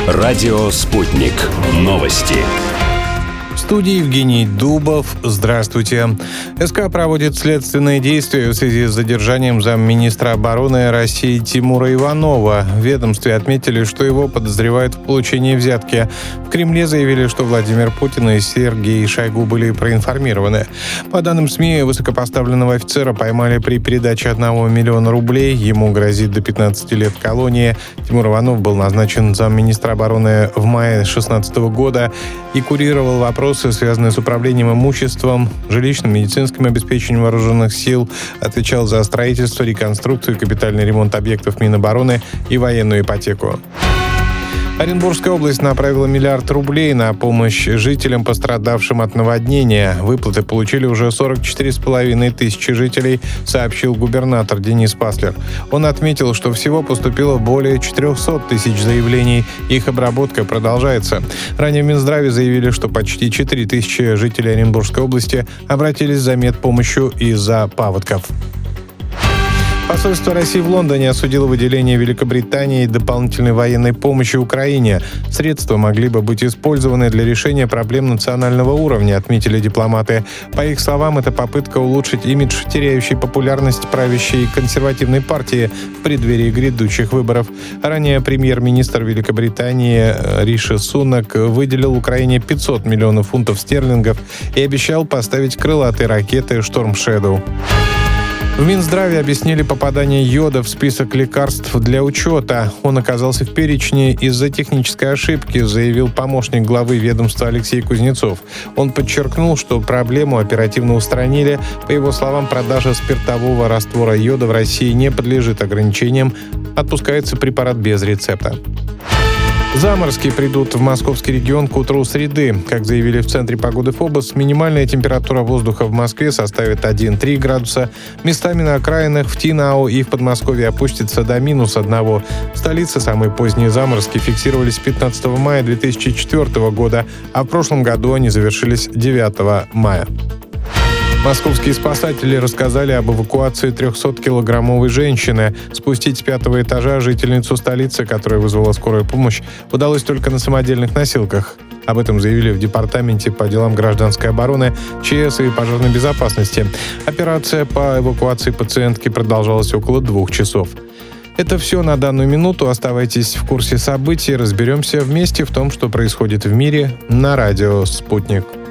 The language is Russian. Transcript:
Радио «Спутник». Новости. В студии Евгений Дубов. Здравствуйте. СК проводит следственные действия в связи с задержанием замминистра обороны России Тимура Иванова. В ведомстве отметили, что его подозревают в получении взятки. В Кремле заявили, что Владимир Путин и Сергей Шойгу были проинформированы. По данным СМИ, высокопоставленного офицера поймали при передаче 1 миллиона рублей. Ему грозит до 15 лет колонии. Тимур Иванов был назначен замминистра обороны в мае 2016 года и курировал вопросы, связанные с управлением имуществом, жилищным, медицинским обеспечением вооруженных сил, отвечал за строительство, реконструкцию, капитальный ремонт объектов Минобороны и военную ипотеку. Оренбургская область направила 1 миллиард рублей на помощь жителям, пострадавшим от наводнения. Выплаты получили уже 44,5 тысячи жителей, сообщил губернатор Денис Паслер. Он отметил, что всего поступило более 400 тысяч заявлений. Их обработка продолжается. Ранее в Минздраве заявили, что почти 4 тысячи жителей Оренбургской области обратились за медпомощью из-за паводков. Посольство России в Лондоне осудило выделение Великобритании дополнительной военной помощи Украине. Средства могли бы быть использованы для решения проблем национального уровня, отметили дипломаты. По их словам, это попытка улучшить имидж теряющей популярность правящей консервативной партии в преддверии грядущих выборов. Ранее премьер-министр Великобритании Риши Сунак выделил Украине 500 миллионов фунтов стерлингов и обещал поставить крылатые ракеты «Шторм Shadow». В Минздраве объяснили попадание йода в список лекарств для учета. Он оказался в перечне из-за технической ошибки, заявил помощник главы ведомства Алексей Кузнецов. Он подчеркнул, что проблему оперативно устранили. По его словам, продажа спиртового раствора йода в России не подлежит ограничениям. Отпускается препарат без рецепта. Заморозки придут в московский регион к утру среды. Как заявили в Центре погоды ФОБОС, минимальная температура воздуха в Москве составит 1-3 градуса. Местами на окраинах в Тинау и в Подмосковье опустится до -1. В столице самые поздние заморозки фиксировались 15 мая 2004 года, а в прошлом году они завершились 9 мая. Московские спасатели рассказали об эвакуации 300-килограммовой женщины. Спустить с 5-го этажа жительницу столицы, которая вызвала скорую помощь, удалось только на самодельных носилках. Об этом заявили в Департаменте по делам гражданской обороны, ЧС и пожарной безопасности. Операция по эвакуации пациентки продолжалась около 2 часов. Это все на данную минуту. Оставайтесь в курсе событий. Разберемся вместе в том, что происходит в мире на радио «Спутник».